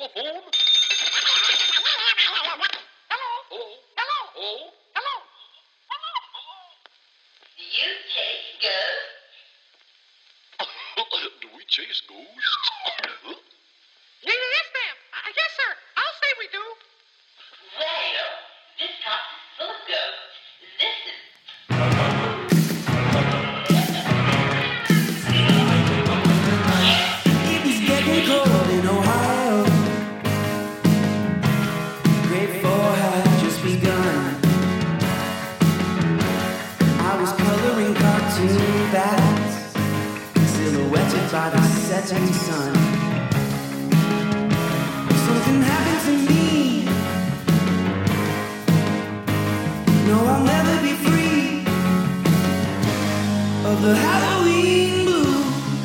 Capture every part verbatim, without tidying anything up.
phone? Hello? Hello? Hello? Hello? Do you chase ghosts? Do we chase ghosts? Yes, ma'am. Uh, yes, sir. I'll say we do. Well, this house is full of ghosts. Listen. It was getting cold in Ohio. Grade four had just begun. I was coloring cartoon bats, silhouetted by the setting sun. Something happened to me. No, I'll never be free of the Halloween blues.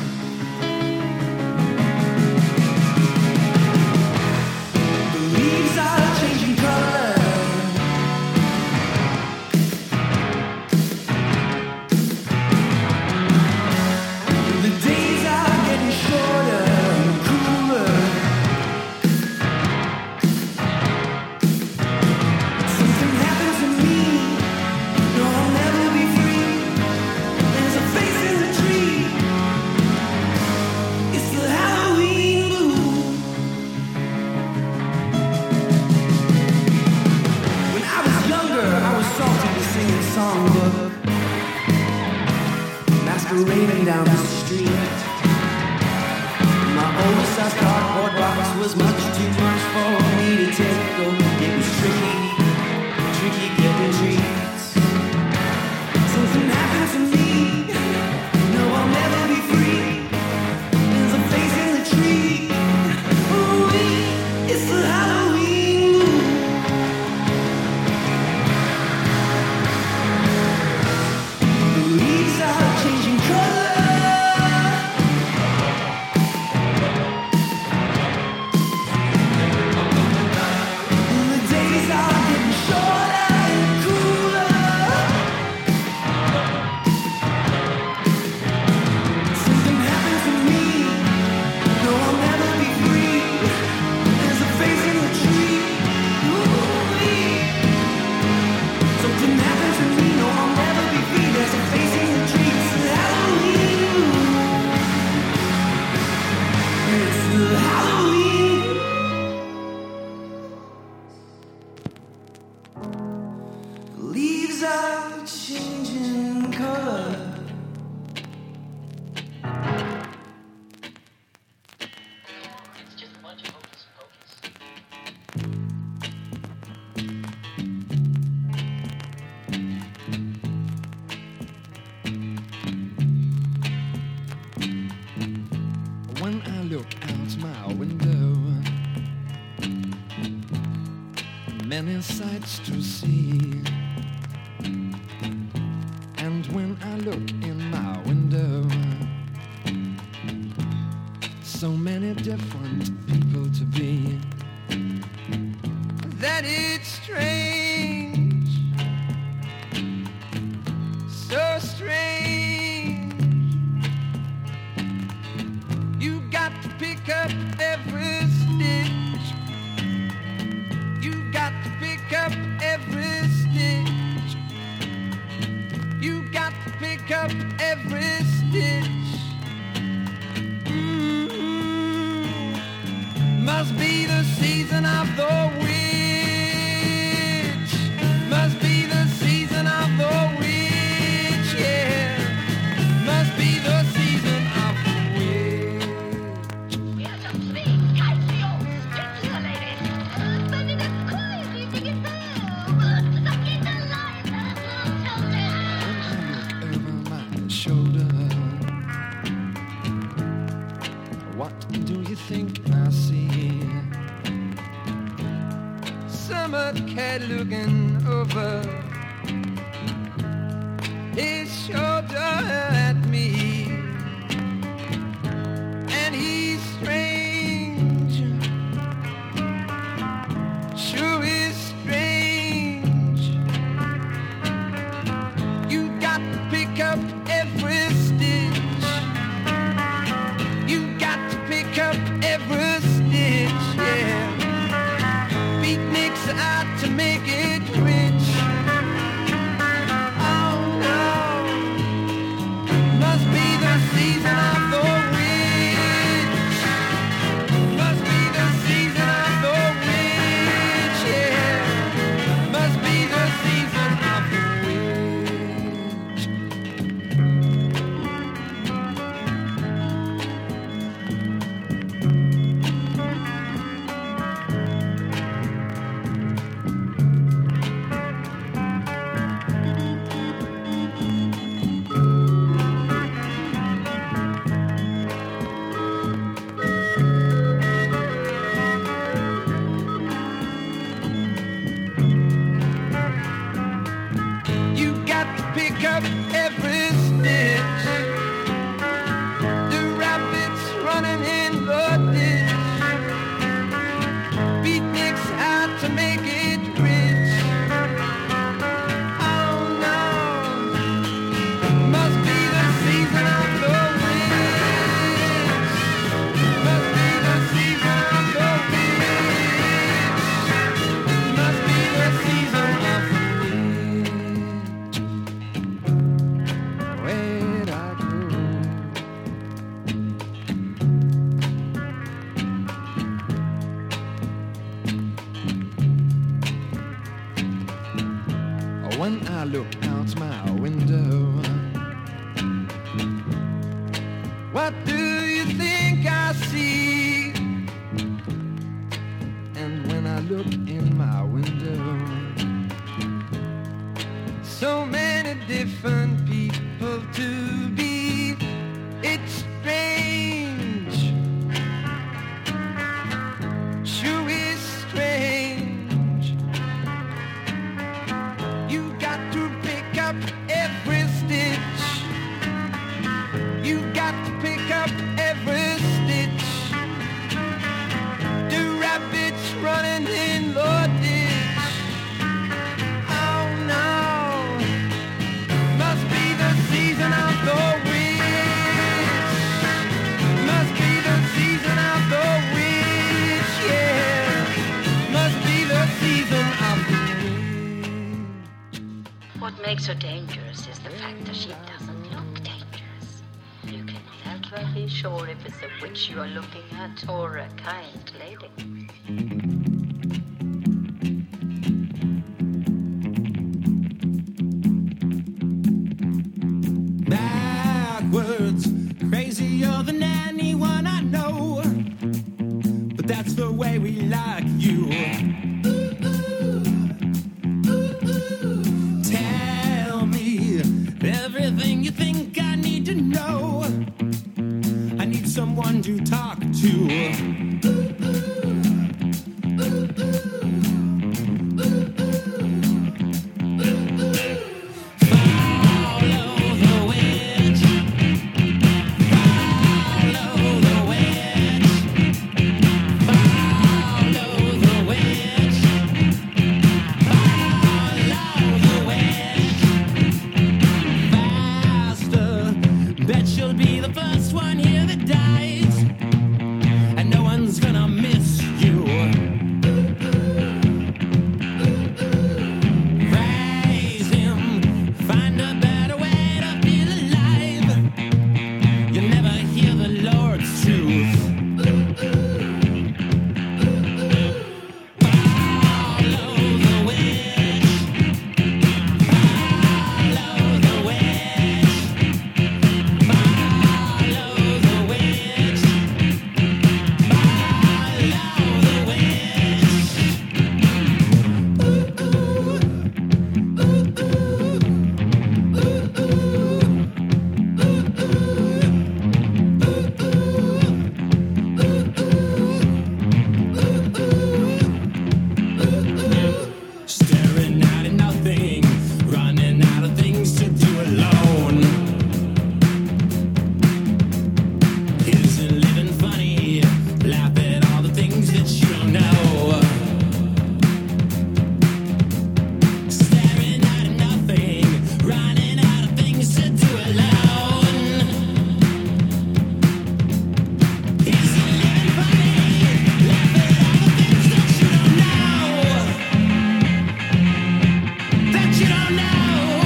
The leaves are changing color. The days are getting shorter and cooler. Something happened to me. No, I'll never be free. There's a face in the tree. It's the Halloween blues. When I was younger, I was salty to sing a songbook, masquerading down the street. My oversized cardboard box was much too much for me to take. Oh, it was tricky, tricky getting treats. Something happened to me. No, I'll never be free. There's a face in the tree. Ooh, it's the Halloween moon. The leaves are changing color. The days are getting shorter and cooler. Something happened to me. No, I'll never be free. There's a face in the tree. Ooh-wee. Something happened to me. No, I'll never be free. There's a face in the tree. It's the Halloween. It's the Halloween. The leaves are changing color. It's just a bunch of hocus pocus. When I look out my window, many sights to see. And when I look in my window, so many different people to be, that it's strange, so strange. You got to pick up every stitch. You got to pick up every stitch. You got to pick up every stitch. Mm-hmm. Must be the season of the witch. Must be the season of the witch, yeah. Must be the season of the witch. Here's some sweet calcium stimulated. Baby, that's crazy. You think it's real. Suck it alive. Tell me. When I look over my shoulder, what do you think I see? Summer cat looking over his shoulder at me, and he's strange, sure is strange. You got to pick up every stitch. You got to pick up every stitch, yeah. when I look out my window. What do you think I see? And when I look in my window, so many different people to be. It's strange, sure is strange. You got to pick up every stitch. You got to pick up every stitch. The rabbits running in the ditch. Oh no, must be the season of the witch. Must be the season of the witch, yeah. Must be the season of the witch. What makes her dangerous is the fact that she doesn't look dangerous. You can never be sure if it's a witch you are looking at or a kind lady. Backwards, crazier than anyone I know. But that's the way we like you. Tell me everything you think I need to know. I need someone to talk to. Bet you'll be the first one here that dies, and no one's gonna miss you. Raise him, find a better way to feel alive. You'll never hear the Lord's truth. Follow the witch. Follow the witch. Staring out at nothing, running out of things to do alone. Isn't living funny? Laugh at all the things that you don't know. Staring out at nothing, running out of things to do alone. Isn't living funny? Laugh at all the things that you don't know. That you don't know.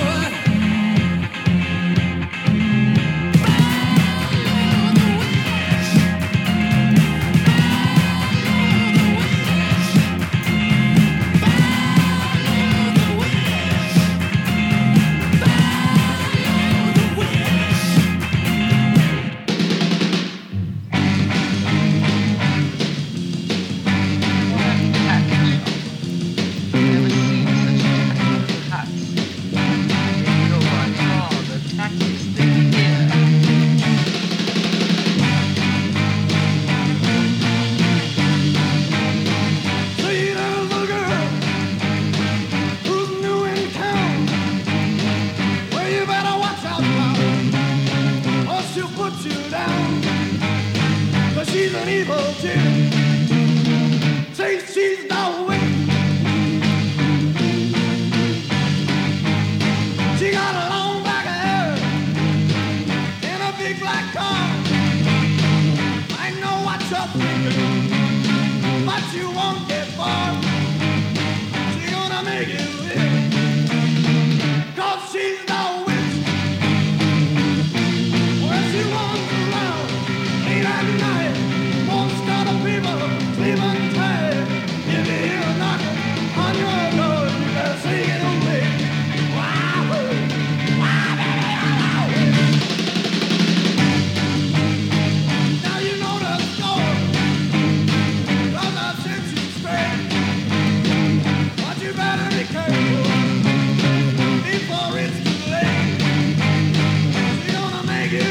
See, there's a girl who's new in town. Well, you better watch out now, or she'll put you down. 'Cause she's an evil chick. Say she's the witch. She got a long black hair and a big black car. I know what you're thinking, but you won't get far. She's gonna make you live, 'cause she's the witch. Well, she runs around late at night, won't start a fever.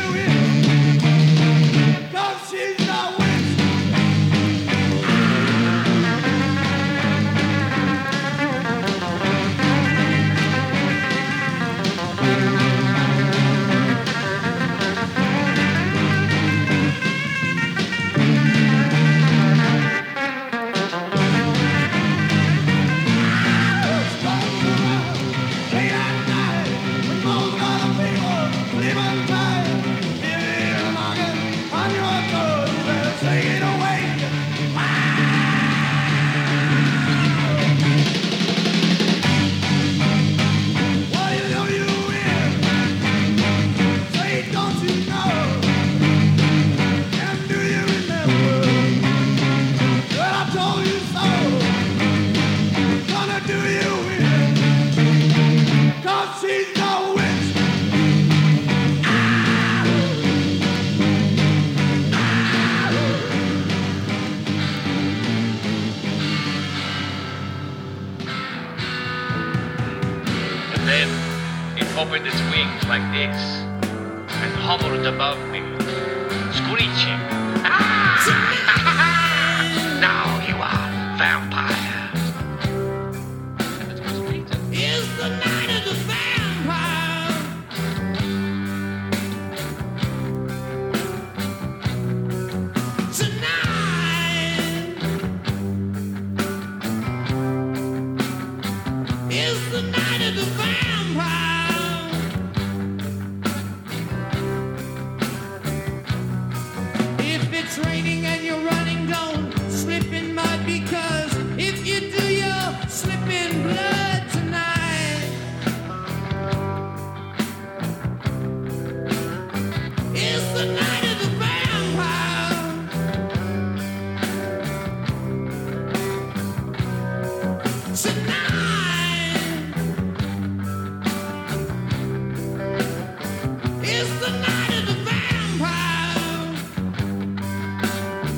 opened its wings like this and hovered above me, screeching. Ah! Now you are vampire. It's the night of the vampire. Tonight is the night of the vampire. If it's raining and you're running, don't slip in mud, because if you do, you'll slip in blood tonight. It's the night of the vampire. Tonight is the night of the vampire.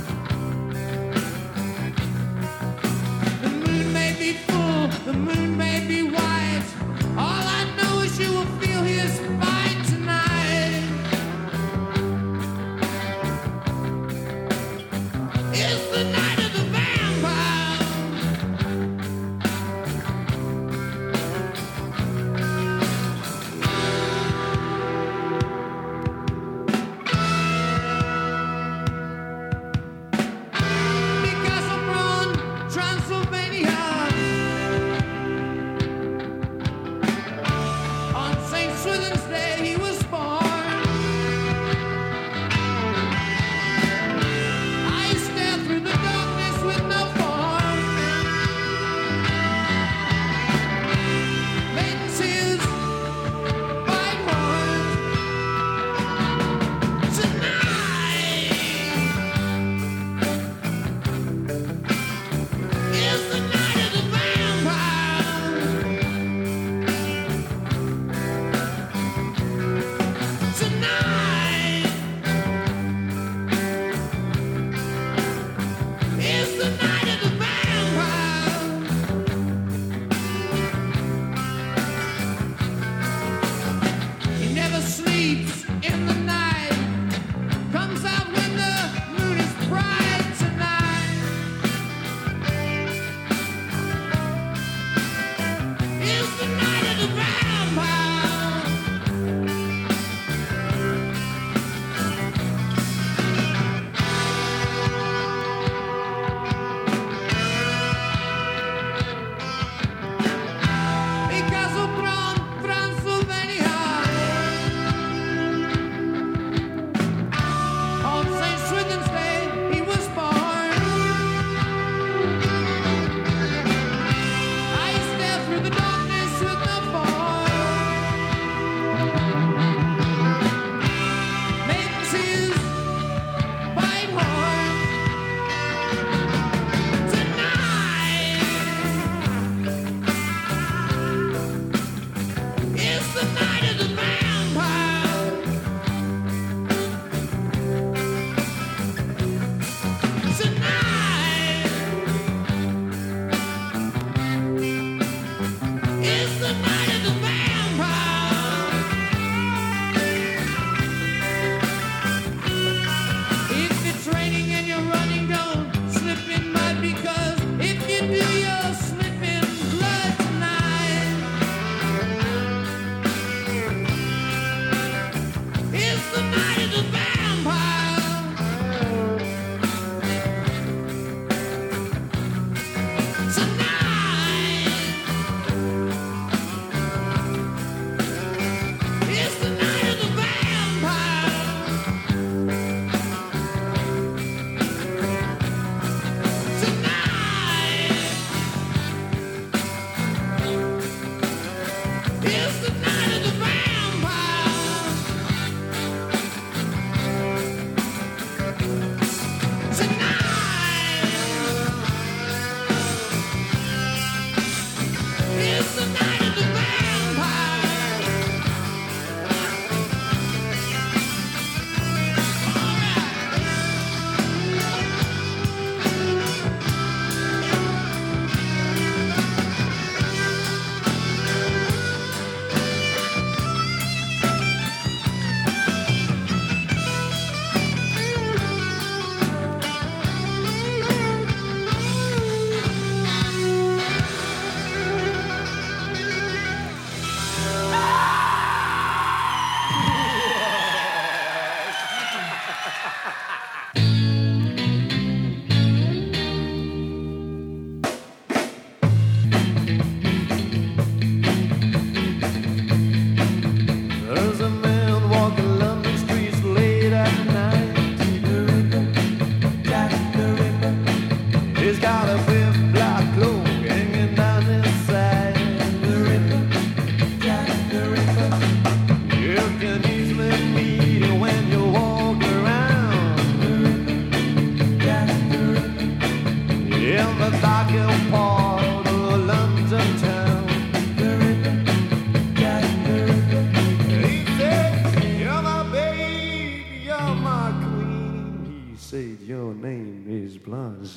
said your name is Blanche.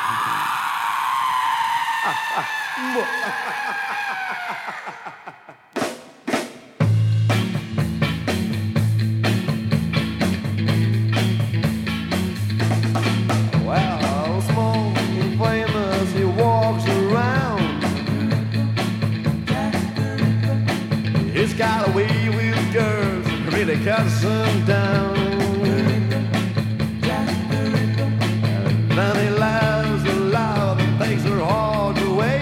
Well, small and famous, he walks around. He's got a way with girls, really cuts them down. Then he laughs aloud and takes her heart away.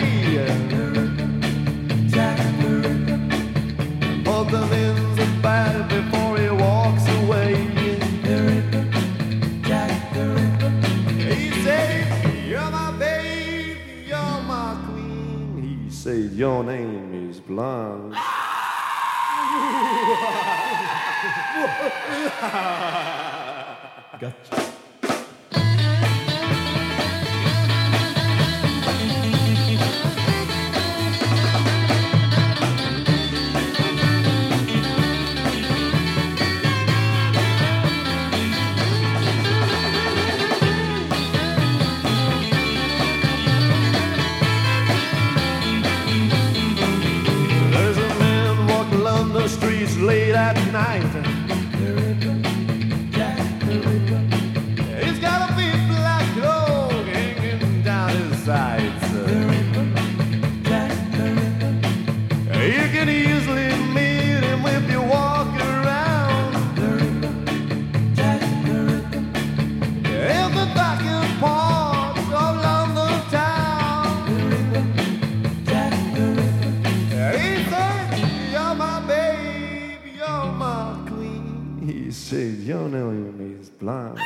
Put them in the bed before he walks away. He said, you're my baby, you're my queen. He said, your name is Blanche. Gotcha. There's a man walking along the streets late at night. He's got a big black dog hanging down his sides. You can easily meet him if you walk around. In the back part of London town. He said, you're my baby, you're my queen. He said, your name is Blanche.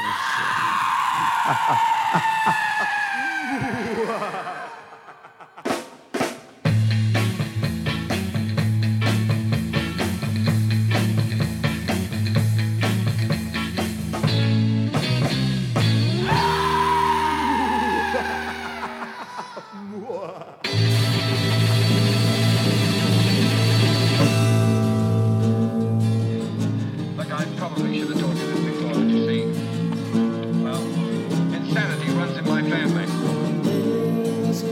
Look, I probably should have told you this before, but you see, well, insanity runs in my family.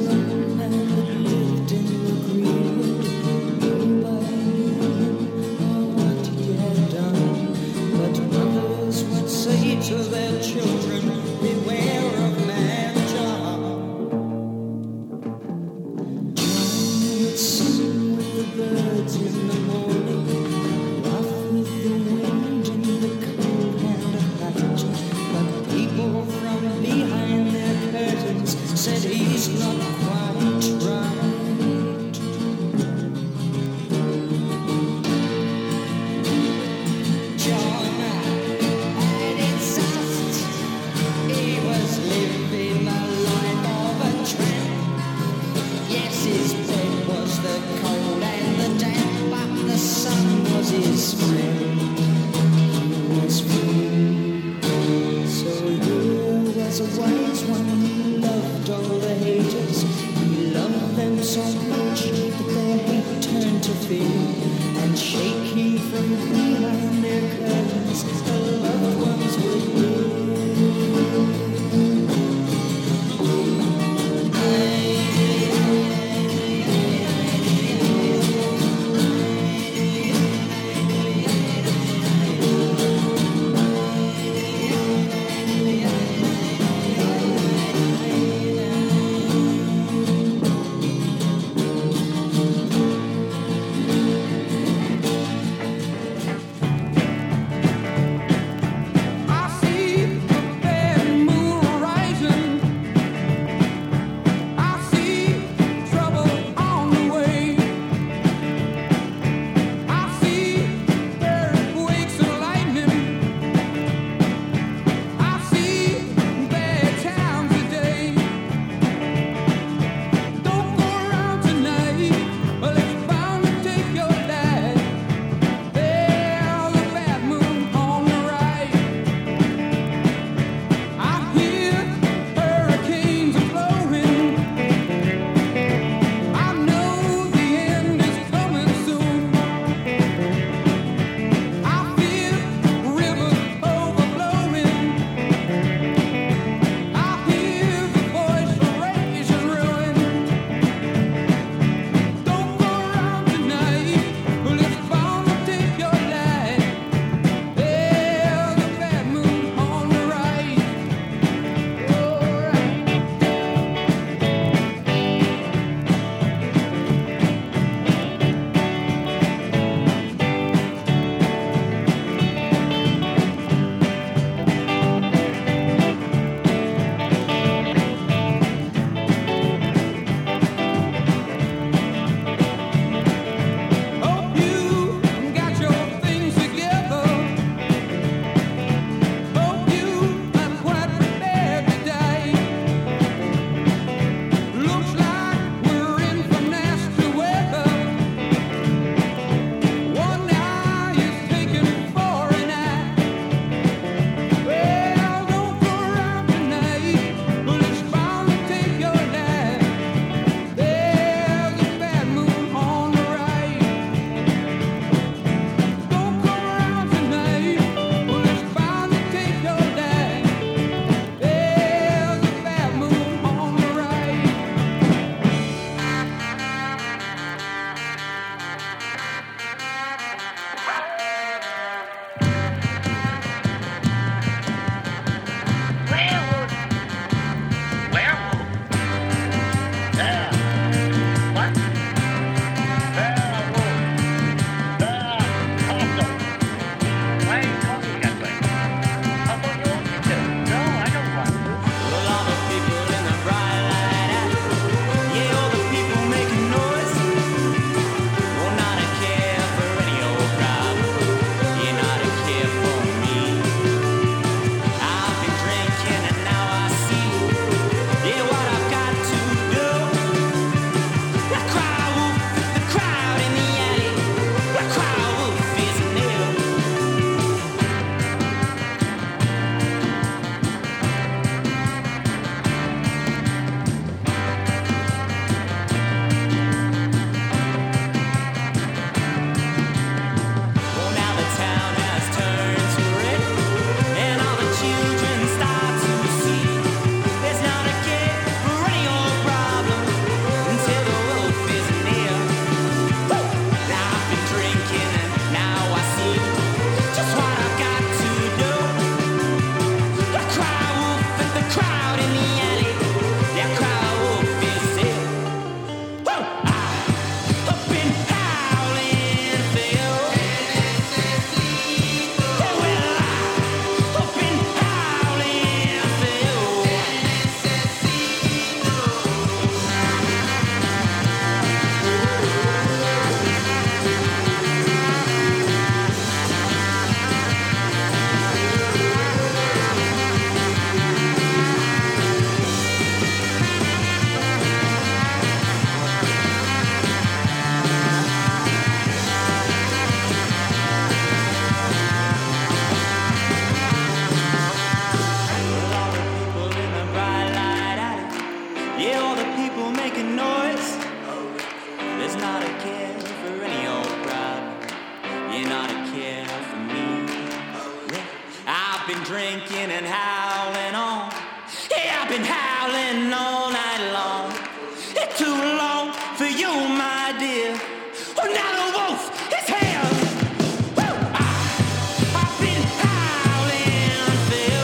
I've been drinking and howling on. Yeah, I've been howling all night long. It's too long for you, my dear. Oh, now the wolf is here. Woo! I, I've been howling for you.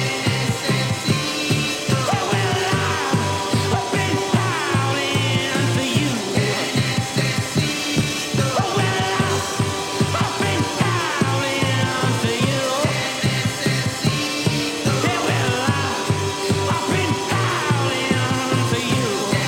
Oh, well, I, I've been howling for you. Oh, well, I, I've been howling for you. Yeah, well, I, I've been howling for you.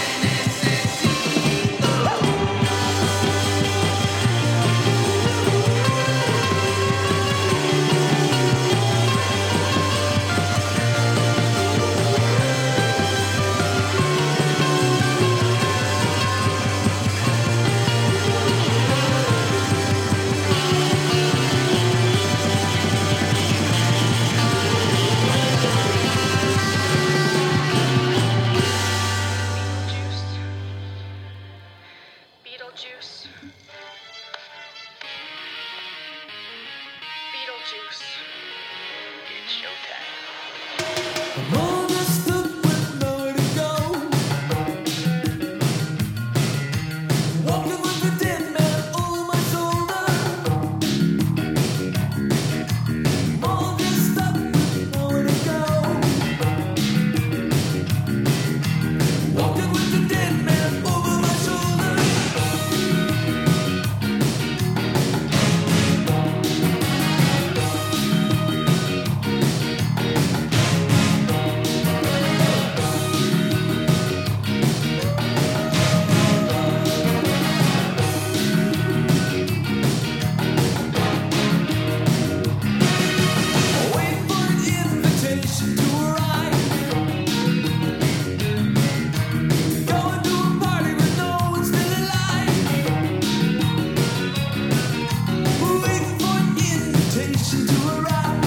Beetlejuice. Beetlejuice. It's showtime. All dressed up with nowhere to go. Walking with the dead man over my shoulder. All dressed up with nowhere to go. Walking with the dead man over my shoulder. Wait for an invitation to arrive. Going to a party with no one still alive. Waiting for an invitation to arrive.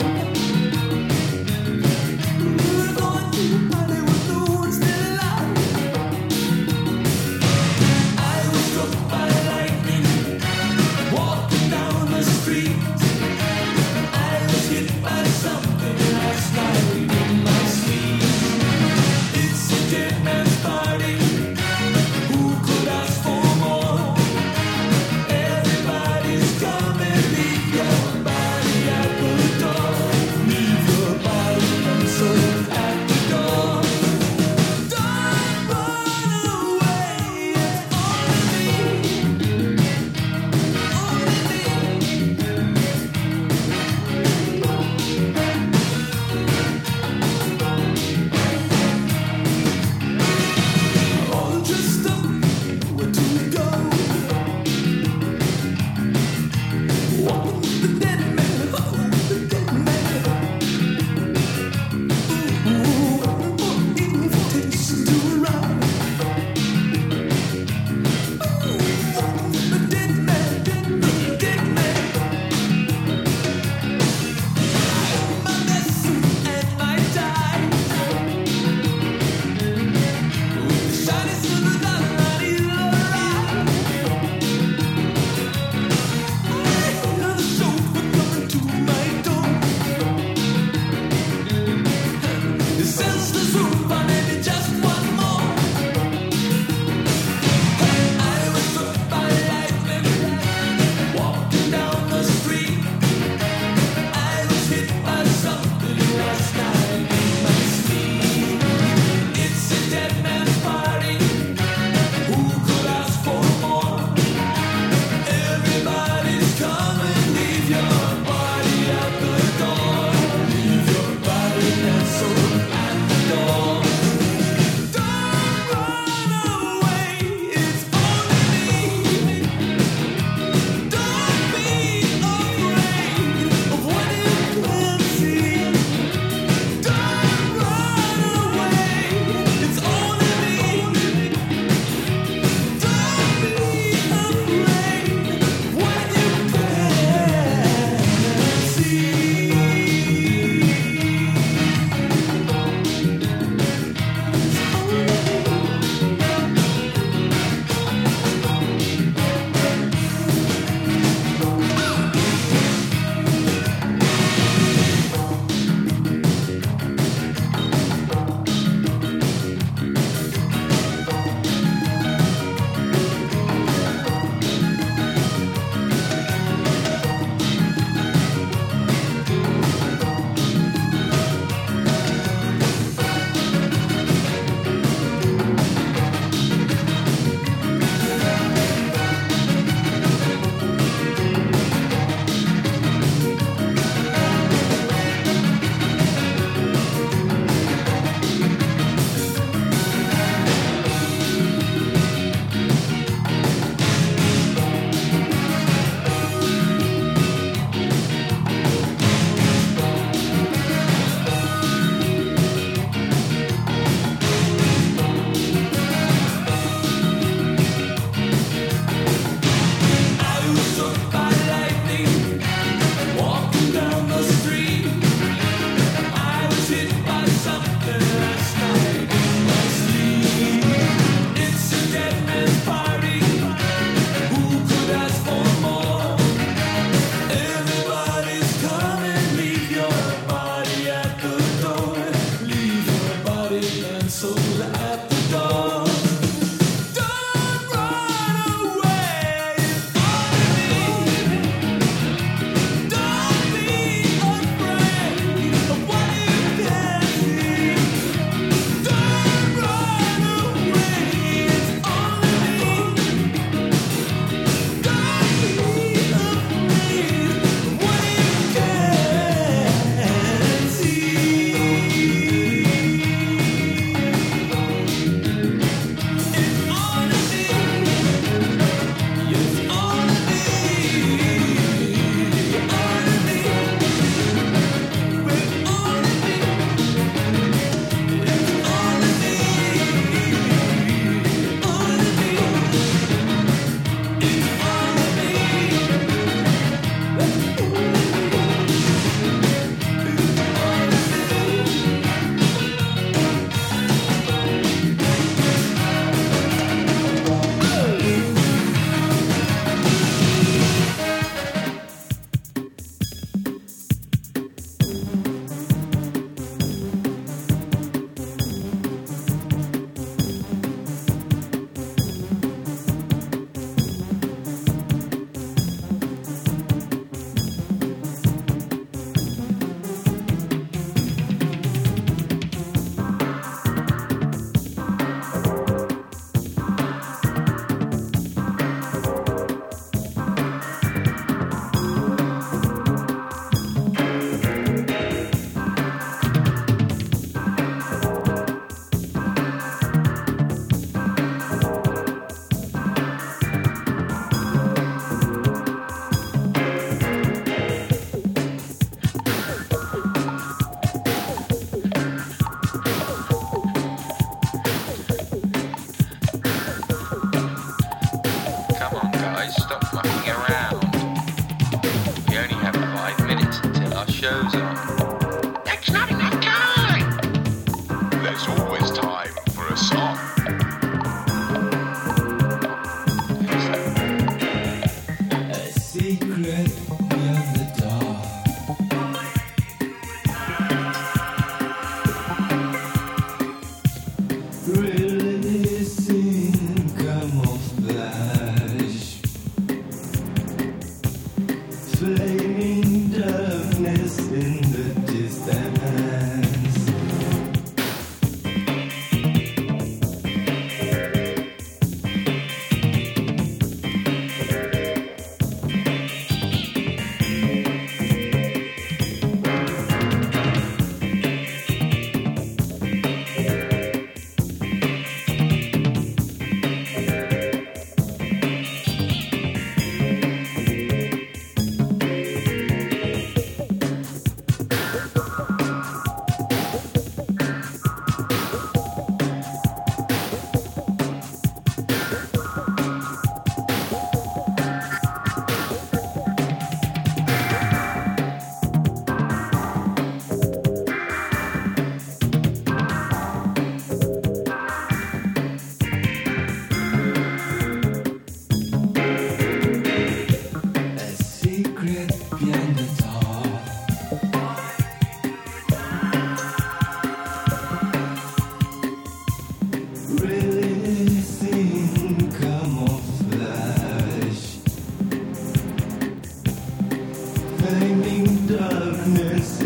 We're going to a party with no one still alive. I was struck by lightning, walking down the street. I was hit by something last night in my sleep. It's a dead man's party. Who could ask for more? Everybody's coming. Leave your body at the door. Leave your body unserved at the door. Don't run away. It's only me. Only me.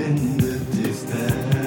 in the distance.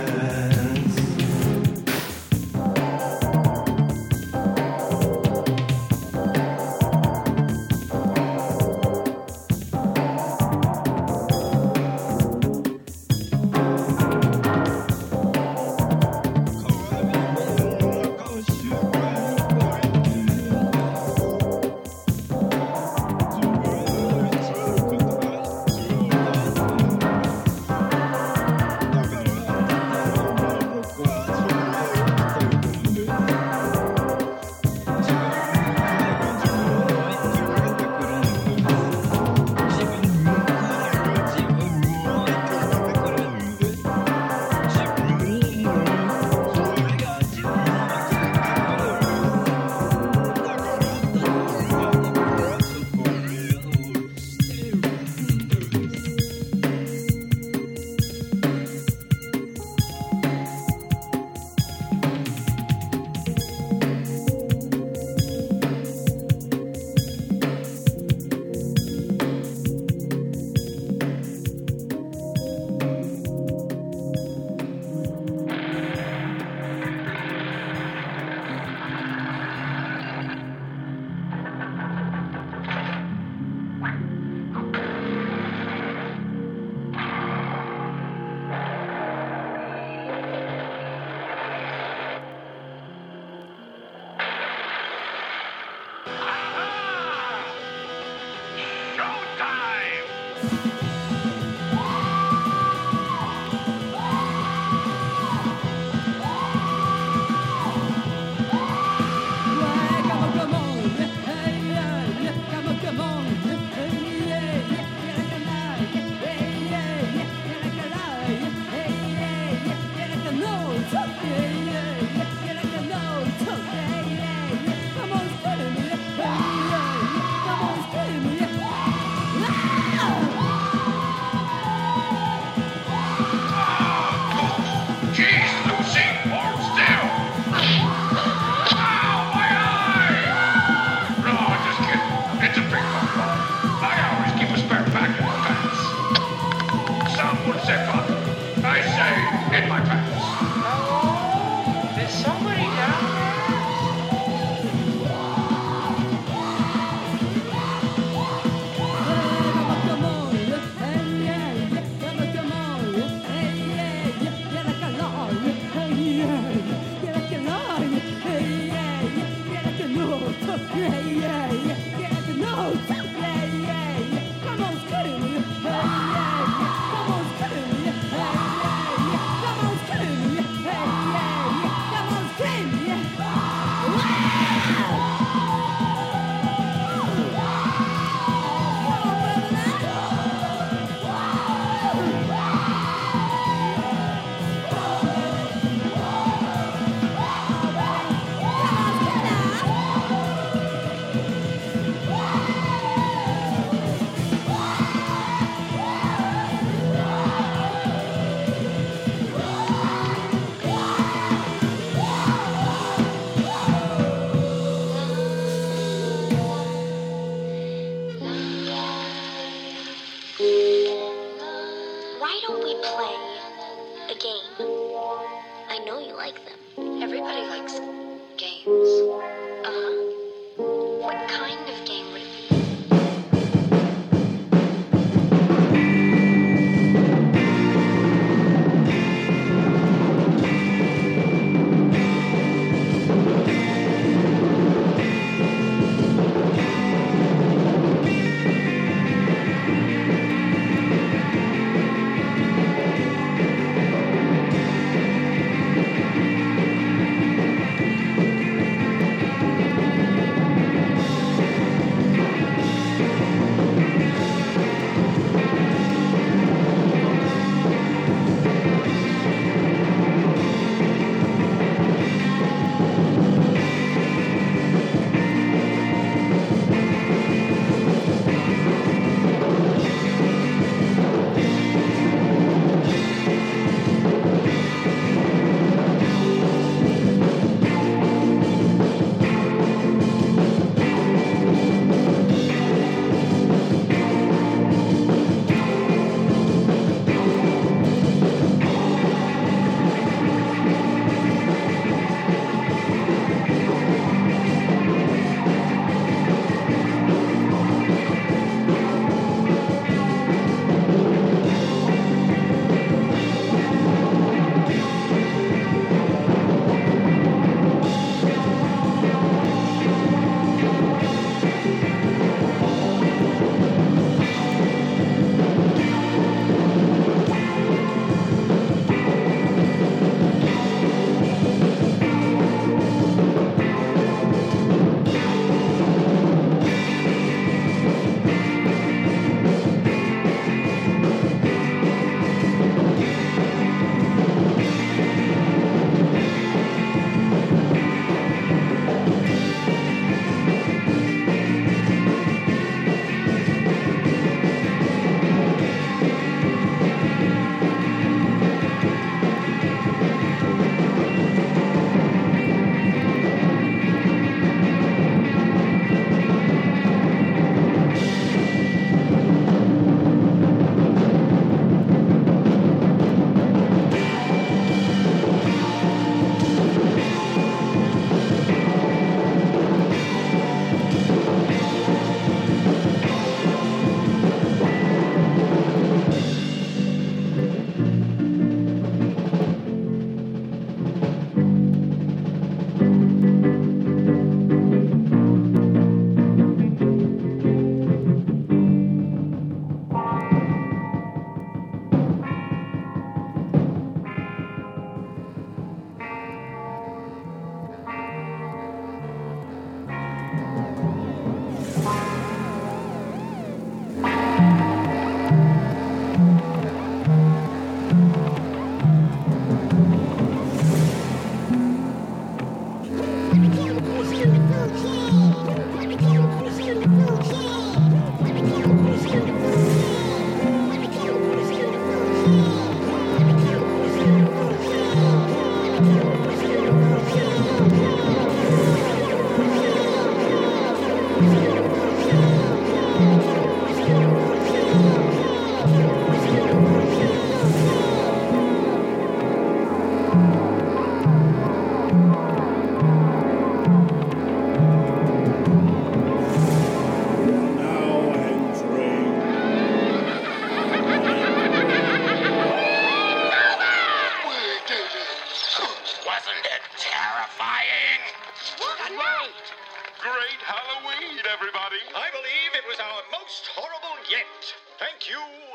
Wasn't it terrifying? What night? Great Halloween, everybody. I believe it was our most horrible yet. Thank you